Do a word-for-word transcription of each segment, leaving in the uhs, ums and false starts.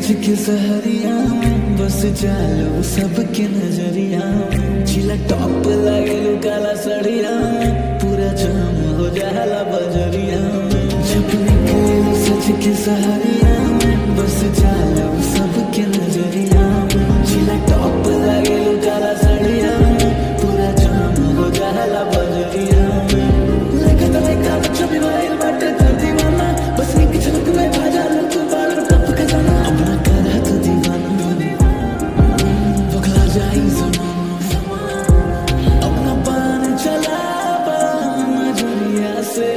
के सहरिया में बस चालो सबके नजरिया में चिला टॉप लगे काला सड़िया में पूरा जाम हो जाला बजरिया में जब निकले सच के सहरिया में बस चालो सबके नजरिया में चिला टॉप लगे काला सड़िया में पूरा जाम हो जाला बजरिया में लेके तो लेका बच्चों भी वाइल बाटे कर दीवाना बस एक झलक में भाजा लो तू बाल टप के जाना अपना करा तो दीवाना बखला जाई ज़माना अपना पान चला नजरिया से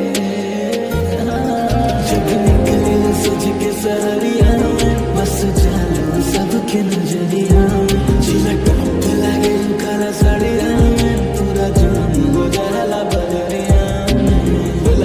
जब निकले सज के सहरिया में बस जालो सबके नजरिया में जिला टॉप लगे काला साड़िया में पूरा जाम हो जाला बजरिया में बोला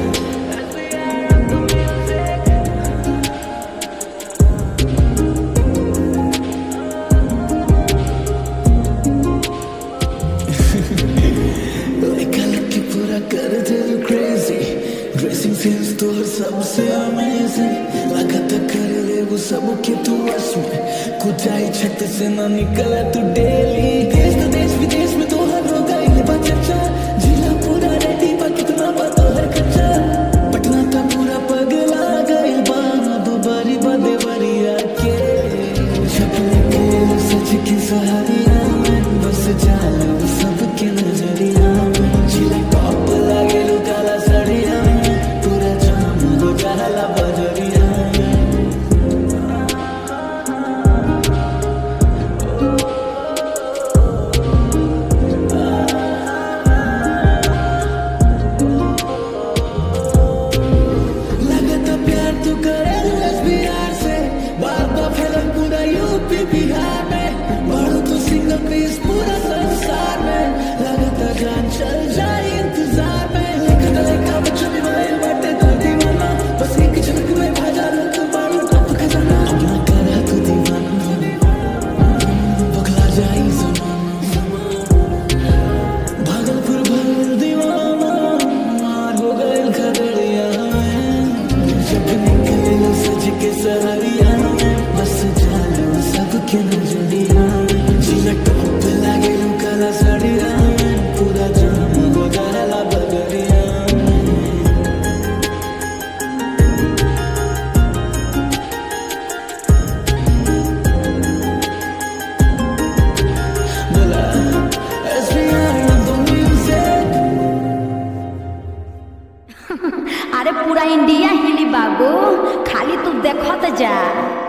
पूरा कर दे क्रेजी ड्रेसिंग सेंस तो हर सबसे अमेजिंग लगाता कर ले वो सब के तू वश में कुछ आई छत से ना निकला तू डेली देश तो देश विदेश में तो हर रोग आई ले बच्चा जिला पूरा रेडी बा कितना बात हर कच्चा पटना का पूरा पगला गई बाना दुबारी बदे बरिया के छपने के सच की सहारिया में बस जालो सबके नजरिया में जिला टॉप लगे काला सड़िया में पूरा जाम हो जाला बजरिया में लगता प्यार तू करे बिहार से बात तो फैलन पूरा यूपी बिहार में बढ़ो तो सिंगल पीस पूरा संसार में लगता जान चल जाए इंतजार में लेखा लेखा बच्चों भी वाइल बाटे कर दीवाना बस एक झलक में भाजा लो तू बाल टप के जाना अपना करा तू दीवाना बखला जाई ज़माना भागलपुर भर दीवाना मार हो गए खगड़िया में जब निकले सज के सहरिया में बस जालो सबके नजरिया में जिला टॉप लगे काला साड़िया में पूरा जाम हो जाला बजरिया में बोला S B R the music अरे पूरा इंडिया हिली बाबू खाली तू देखत जा।